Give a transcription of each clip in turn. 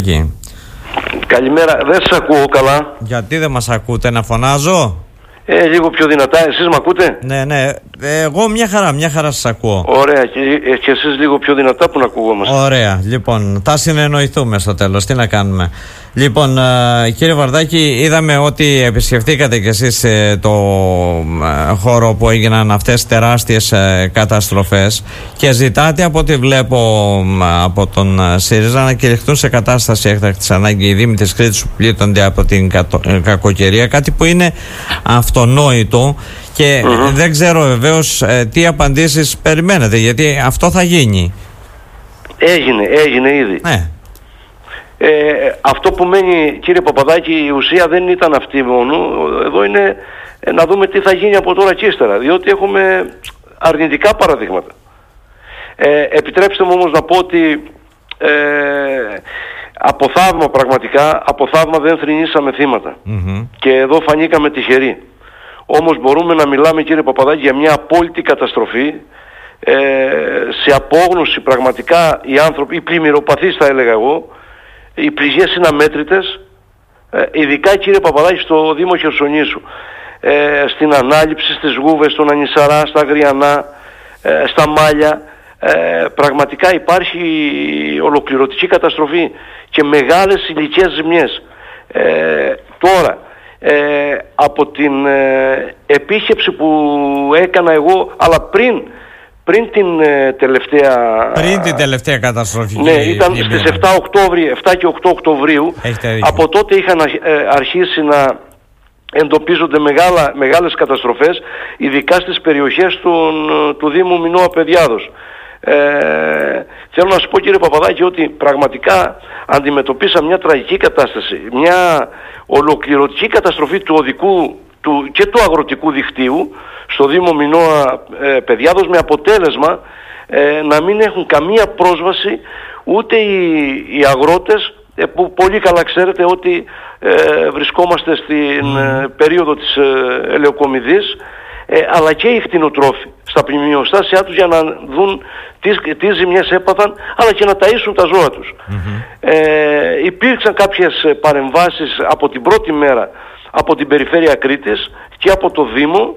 Καλημέρα, δεν σας ακούω καλά. Γιατί δεν μας ακούτε, να φωνάζω? Λίγο πιο δυνατά, εσείς με ακούτε? Ναι, εγώ μια χαρά σας ακούω. Ωραία, και εσείς λίγο πιο δυνατά που να ακουγόμαστε. Ωραία, λοιπόν, θα συνεννοηθούμε στο τέλος, τι να κάνουμε. Λοιπόν, κύριε Βαρδάκη, είδαμε ότι επισκεφτήκατε κι εσείς το χώρο που έγιναν αυτές τεράστιες καταστροφές και ζητάτε, από ό,τι βλέπω από τον ΣΥΡΙΖΑ, να κηρυχθούν σε κατάσταση έκτακτης ανάγκη οι Δήμοι της Κρήτης που πλήττονται από την κακοκαιρία, κάτι που είναι αυτονόητο και δεν ξέρω βεβαίως τι απαντήσεις περιμένετε, γιατί αυτό θα γίνει. Έγινε ήδη. Αυτό που μένει, κύριε Παπαδάκη, η ουσία δεν ήταν αυτή μόνο. Εδώ είναι να δούμε τι θα γίνει από τώρα και ύστερα, διότι έχουμε αρνητικά παραδείγματα. Επιτρέψτε μου όμως να πω ότι από θαύμα, πραγματικά από θαύμα δεν θρηνήσαμε θύματα και εδώ φανήκαμε τυχεροί. Όμως μπορούμε να μιλάμε, κύριε Παπαδάκη, για μια απόλυτη καταστροφή, σε απόγνωση πραγματικά οι άνθρωποι, οι πλημμυροπαθείς θα έλεγα εγώ. Οι πληγές είναι αμέτρητες, ειδικά, κύριε Παπαδάκη, στο Δήμο Χερσονήσου, στην Ανάληψη, στις Γούβες, στον Ανισαρά, στα Αγριανά, στα Μάλια. Πραγματικά υπάρχει ολοκληρωτική καταστροφή και μεγάλες ηλικές ζημιές. Τώρα, από την επίσκεψη που έκανα εγώ, αλλά πριν την τελευταία καταστροφή. Ναι, ήταν στις 7 και 8 Οκτωβρίου. Από τότε είχαν αρχίσει να εντοπίζονται μεγάλες καταστροφές, ειδικά στις περιοχές του Δήμου Μινώα Παιδιάδος. Θέλω να σας πω, κύριε Παπαδάκη, ότι πραγματικά αντιμετωπίσαμε μια τραγική κατάσταση, μια ολοκληρωτική καταστροφή του οδικού και του αγροτικού δικτύου στο Δήμο Μινώα Παιδιάδος, με αποτέλεσμα να μην έχουν καμία πρόσβαση ούτε οι αγρότες, που πολύ καλά ξέρετε ότι βρισκόμαστε στην περίοδο της ελαιοκομιδής, αλλά και οι κτηνοτρόφοι στα πλημμυροστάσια τους, για να δουν τι ζημιές έπαθαν, αλλά και να ταΐσουν τα ζώα τους. Υπήρξαν κάποιες παρεμβάσεις από την πρώτη μέρα από την περιφέρεια Κρήτης και από το Δήμο,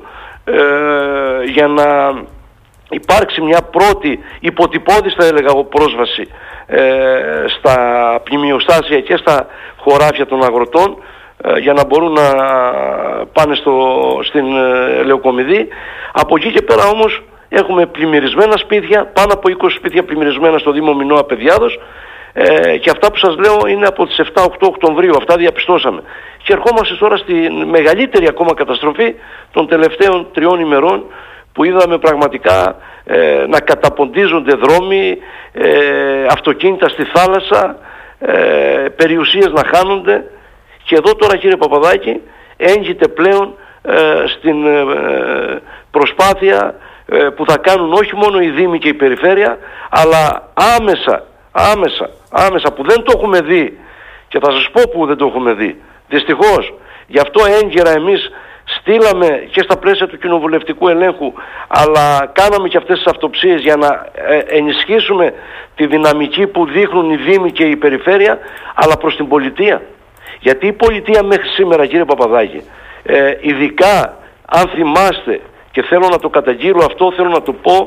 για να υπάρξει μια πρώτη υποτυπώδης, θα έλεγα εγώ, πρόσβαση στα πλημμυροστάσια και στα χωράφια των αγροτών, για να μπορούν να πάνε στην ελαιοκομιδή. Από εκεί και πέρα όμως έχουμε πλημμυρισμένα σπίτια, πάνω από 20 σπίτια πλημμυρισμένα στο Δήμο Μινώα Παιδιάδος, και αυτά που σας λέω είναι από τις 7-8 Οκτωβρίου, αυτά διαπιστώσαμε. Και ερχόμαστε τώρα στη μεγαλύτερη ακόμα καταστροφή των τελευταίων 3 ημερών, που είδαμε πραγματικά να καταποντίζονται δρόμοι, αυτοκίνητα στη θάλασσα, περιουσίες να χάνονται. Και εδώ τώρα, κύριε Παπαδάκη, έγκυται πλέον στην προσπάθεια που θα κάνουν όχι μόνο οι Δήμοι και η Περιφέρεια, αλλά άμεσα, που δεν το έχουμε δει, και θα σας πω που δεν το έχουμε δει, δυστυχώς. Γι' αυτό έγκαιρα εμείς στείλαμε και στα πλαίσια του κοινοβουλευτικού ελέγχου, αλλά κάναμε και αυτές τις αυτοψίες για να ενισχύσουμε τη δυναμική που δείχνουν οι Δήμοι και η Περιφέρεια, αλλά προς την πολιτεία. Γιατί η πολιτεία μέχρι σήμερα, κύριε Παπαδάκη, ειδικά αν θυμάστε, και θέλω να το καταγγείλω αυτό, θέλω να το πω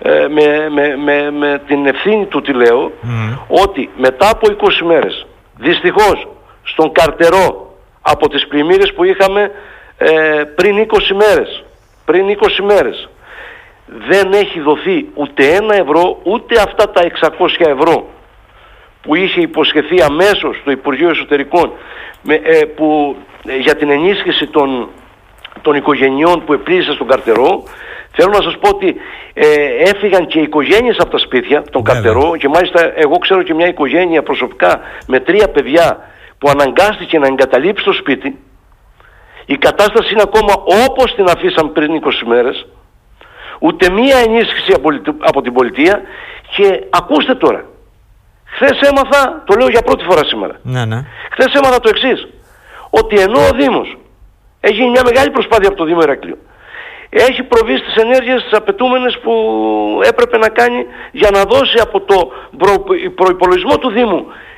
με την ευθύνη του τι λέω, ότι μετά από 20 μέρες, δυστυχώς, στον Καρτερό, από τις πλημμύρες που είχαμε πριν 20 μέρες, δεν έχει δοθεί ούτε 1 ευρώ, ούτε αυτά τα 600 ευρώ που είχε υποσχεθεί αμέσως το Υπουργείο Εσωτερικών για την ενίσχυση των οικογενειών που επλήγησαν στον Καρτερό. Θέλω να σας πω ότι έφυγαν και οι οικογένειες από τα σπίτια των Καρτερό, και μάλιστα εγώ ξέρω και μια οικογένεια προσωπικά με 3 παιδιά που αναγκάστηκε να εγκαταλείψει το σπίτι. Η κατάσταση είναι ακόμα όπως την αφήσαμε πριν 20 μέρες. Ούτε μία ενίσχυση από την πολιτεία. Και ακούστε τώρα, χθες έμαθα, το λέω για πρώτη φορά σήμερα, χθες έμαθα το εξής, ότι ενώ ο Δήμος έχει μια μεγάλη προσπάθεια από το Δήμο Ηρακλείου, έχει προβεί στις ενέργειες τις απαιτούμενες που έπρεπε να κάνει για να δώσει από το προϋπολογισμό του Δήμου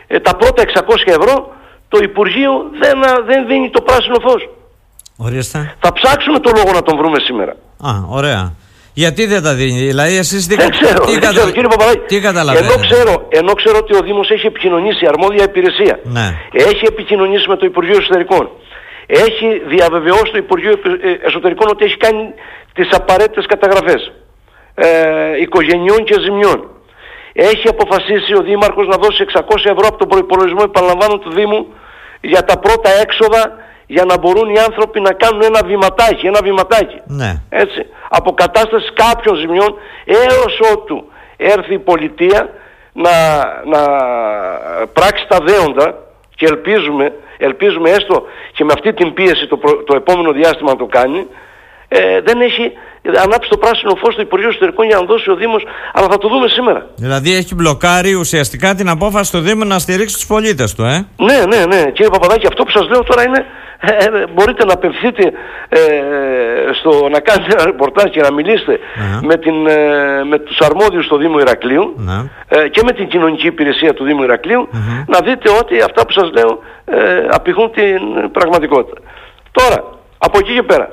τα πρώτα 600 ευρώ το Υπουργείο δεν δίνει το πράσινο φως. Ορίστε. Θα ψάξουμε το λόγο να τον βρούμε σήμερα. Ωραία. Γιατί δεν τα δίνει, δηλαδή εσείς δεν ξέρω, κύριε Παπαδάκη. Τι καταλαβαίνετε? Ενώ ξέρω ότι ο Δήμος έχει επικοινωνήσει, η αρμόδια υπηρεσία, έχει επικοινωνήσει με το Υπουργείο Εσωτερικών, έχει διαβεβαιώσει το Υπουργείο Εσωτερικών ότι έχει κάνει τις απαραίτητες καταγραφές οικογενειών και ζημιών. Έχει αποφασίσει ο Δήμαρχος να δώσει 600 ευρώ από τον προϋπολογισμό, επαναλαμβάνω, του Δήμου για τα πρώτα έξοδα, για να μπορούν οι άνθρωποι να κάνουν ένα βηματάκι. Ναι. Έτσι, αποκατάσταση κάποιων ζημιών, έως ότου έρθει η πολιτεία να πράξει τα δέοντα, και ελπίζουμε έστω και με αυτή την πίεση το επόμενο διάστημα να το κάνει. Δεν έχει ανάψει το πράσινο φως στο Υπουργείο Εσωτερικών για να δώσει ο Δήμος, αλλά θα το δούμε σήμερα. Δηλαδή έχει μπλοκάρει ουσιαστικά την απόφαση του Δήμου να στηρίξει τους πολίτες του, Ναι. Κύριε Παπαδάκη, αυτό που σας λέω τώρα είναι, μπορείτε να απευθυνθείτε να κάνετε ένα ρεπορτάζ και να μιλήσετε με τους αρμόδιους στο Δήμο Ηρακλείου και με την κοινωνική υπηρεσία του Δήμου Ηρακλείου, να δείτε ότι αυτά που σας λέω απηχούν την πραγματικότητα. Τώρα, από εκεί και πέρα,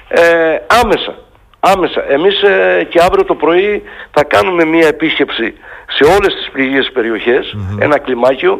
άμεσα εμείς και αύριο το πρωί θα κάνουμε μία επίσκεψη σε όλες τις πληγείες περιοχές, ένα κλιμάκιο,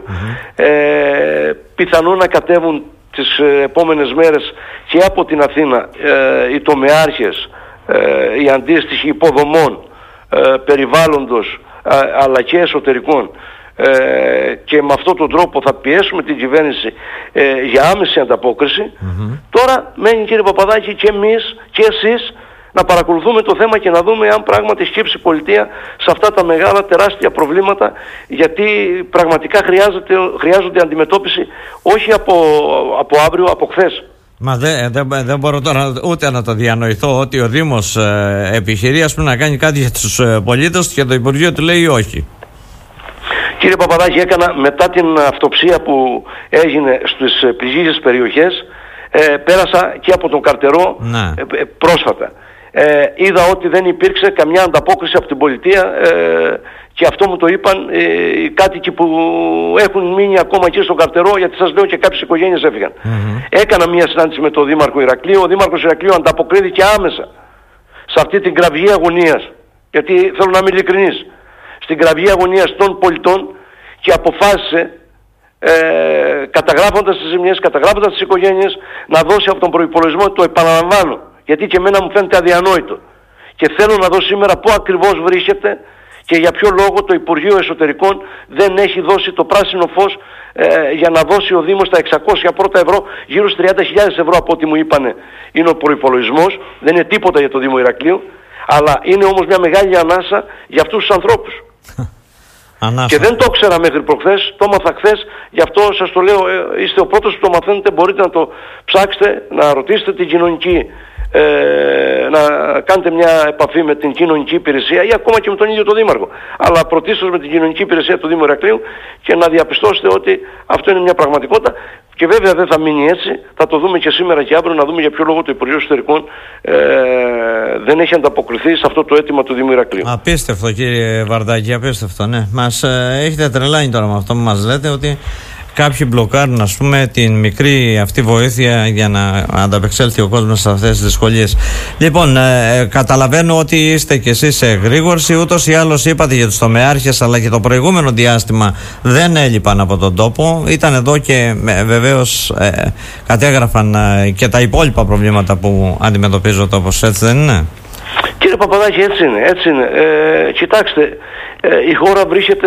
πιθανόν να κατέβουν τις επόμενες μέρες και από την Αθήνα οι τομεάρχες, οι αντίστοιχοι υποδομών, περιβάλλοντος αλλά και εσωτερικών, και με αυτόν τον τρόπο θα πιέσουμε την κυβέρνηση για άμεση ανταπόκριση. Τώρα μένει, κύριε Παπαδάκη, και εμείς και εσείς να παρακολουθούμε το θέμα και να δούμε αν πράγματι σκύψει η πολιτεία σε αυτά τα μεγάλα τεράστια προβλήματα, γιατί πραγματικά χρειάζονται αντιμετώπιση όχι από αύριο, από χθες. Μα δεν μπορώ τώρα ούτε να το διανοηθώ ότι ο Δήμος επιχειρεί, ας πούμε, να κάνει κάτι για τους πολίτες και το Υπουργείο του λέει όχι. Κύριε Παπαδάκη, έκανα μετά την αυτοψία που έγινε στις πληγείες περιοχές, πέρασα και από τον Καρτερό πρόσφατα. Είδα ότι δεν υπήρξε καμιά ανταπόκριση από την πολιτεία, και αυτό μου το είπαν οι κάτοικοι που έχουν μείνει ακόμα εκεί στον Καρτερό, γιατί σας λέω και κάποιες οικογένειες έφυγαν. Έκανα μια συνάντηση με τον Δήμαρχο Ηρακλείου. Ο Δήμαρχος Ηρακλείου ανταποκρίθηκε άμεσα σε αυτή την κραυγή αγωνίας, γιατί θέλω να είμαι ειλικρινής, στην κραυγή αγωνίας των πολιτών, και αποφάσισε, καταγράφοντας τις ζημιές, καταγράφοντας τις οικογένειες, να δώσει από τον προϋπολογισμό, το επαναλαμβάνω, γιατί και εμένα μου φαίνεται αδιανόητο. Και θέλω να δω σήμερα πού ακριβώς βρίσκεται και για ποιο λόγο το Υπουργείο Εσωτερικών δεν έχει δώσει το πράσινο φως για να δώσει ο Δήμος τα 600 πρώτα ευρώ, γύρω στις 30.000 ευρώ από ό,τι μου είπανε είναι ο προϋπολογισμός. Δεν είναι τίποτα για το Δήμο Ηρακλείου, αλλά είναι όμως μια μεγάλη ανάσα για αυτούς τους ανθρώπους. Και δεν το ήξερα μέχρι προχθές, το έμαθα χθες, γι' αυτό σας το λέω, είστε ο πρώτος που το μαθαίνετε, μπορείτε να το ψάξετε, να ρωτήσετε την κοινωνική, να κάνετε μια επαφή με την κοινωνική υπηρεσία ή ακόμα και με τον ίδιο τον Δήμαρχο. Αλλά πρωτίστως με την κοινωνική υπηρεσία του Δήμου Ηρακλείου, και να διαπιστώσετε ότι αυτό είναι μια πραγματικότητα. Και βέβαια δεν θα μείνει έτσι, θα το δούμε και σήμερα και αύριο, να δούμε για ποιο λόγο το Υπουργείο Εσωτερικών δεν έχει ανταποκριθεί σε αυτό το αίτημα του Δήμου Ηρακλείου. Απίστευτο, κύριε Βαρδάκη, απίστευτο, ναι. Μας έχετε τρελάνει τώρα με αυτό που μας λέτε, ότι κάποιοι μπλοκάρουν, ας πούμε, την μικρή αυτή βοήθεια για να ανταπεξέλθει ο κόσμος σε αυτές τις δυσκολίες. Λοιπόν, καταλαβαίνω ότι είστε κι εσείς σε γρήγορση. Ούτως ή άλλως είπατε για τους τομεάρχες, αλλά και το προηγούμενο διάστημα δεν έλειπαν από τον τόπο. Ήταν εδώ και βεβαίως κατέγραφαν και τα υπόλοιπα προβλήματα που αντιμετωπίζει ο τόπος. Έτσι δεν είναι? Κύριε Παπαδάκη, έτσι είναι. Κοιτάξτε, η χώρα βρίσκεται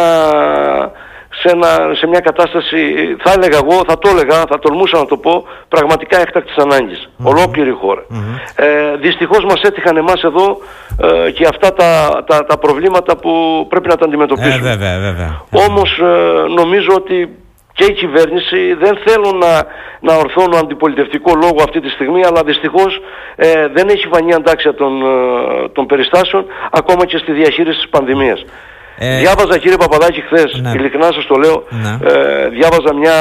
σε μια κατάσταση, θα έλεγα εγώ, θα τολμούσα να το πω, πραγματικά έκτακτης ανάγκης. Ολόκληρη η χώρα. Δυστυχώς μας έτυχαν εμάς εδώ και αυτά τα προβλήματα που πρέπει να τα αντιμετωπίσουμε. Βέβαια. Όμως νομίζω ότι και η κυβέρνηση δεν θέλουν να ορθώνουν αντιπολιτευτικό λόγο αυτή τη στιγμή, αλλά δυστυχώς δεν έχει φανεί αντάξια των περιστάσεων, ακόμα και στη διαχείριση της πανδημίας. Διάβαζα, κύριε Παπαδάκη, χθες, ειλικρινά σας το λέω, διάβαζα μια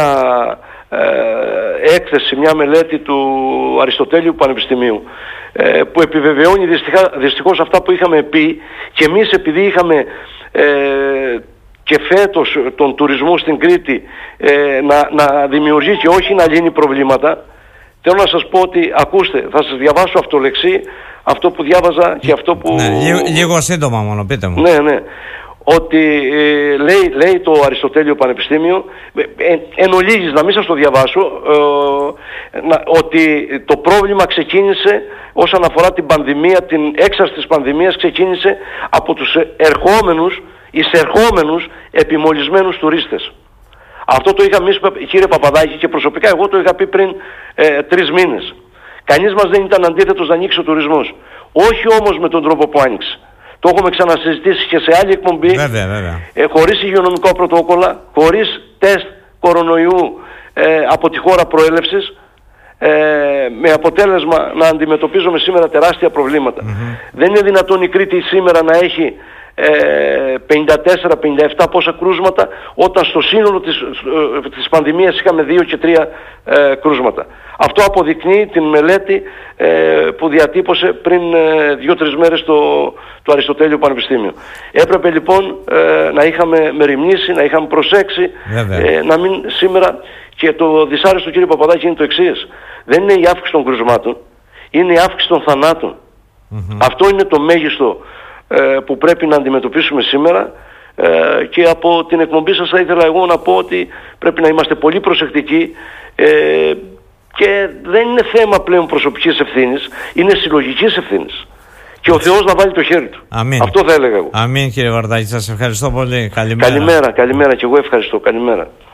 έκθεση, μια μελέτη του Αριστοτέλειου Πανεπιστημίου, που επιβεβαιώνει δυστυχώς αυτά που είχαμε πει, και εμείς επειδή είχαμε και φέτος τον τουρισμό στην Κρήτη να δημιουργεί και όχι να λύνει προβλήματα. Θέλω να σας πω ότι, ακούστε, θα σας διαβάσω αυτολεξί αυτό που διάβαζα και αυτό που... Λίγο σύντομα μόνο, πείτε μου. Ναι. Ότι λέει το Αριστοτέλειο Πανεπιστήμιο, εν ολίγης, να μην σας το διαβάσω, ότι το πρόβλημα ξεκίνησε όσον αφορά την πανδημία, την έξαρση της πανδημίας, ξεκίνησε από τους εισερχόμενους επιμολυσμένους τουρίστες. Αυτό το είχα εμείς, κύριε Παπαδάκη, και προσωπικά εγώ το είχα πει πριν 3 μήνες. Κανείς μας δεν ήταν αντίθετος να ανοίξει ο τουρισμός. Όχι όμως με τον τρόπο που άνοιξε. Το έχουμε ξανασυζητήσει και σε άλλη εκπομπή. Βέβαια. Χωρίς υγειονομικά πρωτόκολλα, χωρίς τεστ κορονοϊού από τη χώρα προέλευσης, με αποτέλεσμα να αντιμετωπίζουμε σήμερα τεράστια προβλήματα. Δεν είναι δυνατόν η Κρήτη σήμερα να έχει 54-57 πόσα κρούσματα, όταν στο σύνολο της πανδημίας είχαμε 2 και 3 κρούσματα. Αυτό αποδεικνύει την μελέτη που διατύπωσε πριν 2-3 μέρες το Αριστοτέλειο Πανεπιστήμιο. Έπρεπε λοιπόν να είχαμε μεριμνήσει, να είχαμε προσέξει, να μην σήμερα. Και το δυσάρεστο, κύριε Παπαδάκη, είναι το εξής: δεν είναι η αύξηση των κρουσμάτων, είναι η αύξηση των θανάτων. Αυτό είναι το μέγιστο που πρέπει να αντιμετωπίσουμε σήμερα, και από την εκπομπή σας θα ήθελα εγώ να πω ότι πρέπει να είμαστε πολύ προσεκτικοί, και δεν είναι θέμα πλέον προσωπικής ευθύνης, είναι συλλογικής ευθύνης. Και ο Θεός να βάλει το χέρι του. Αμήν. Αυτό θα έλεγα εγώ. Αμήν, κύριε Βαρδάκη, σας ευχαριστώ πολύ. Καλημέρα και εγώ ευχαριστώ. Καλημέρα.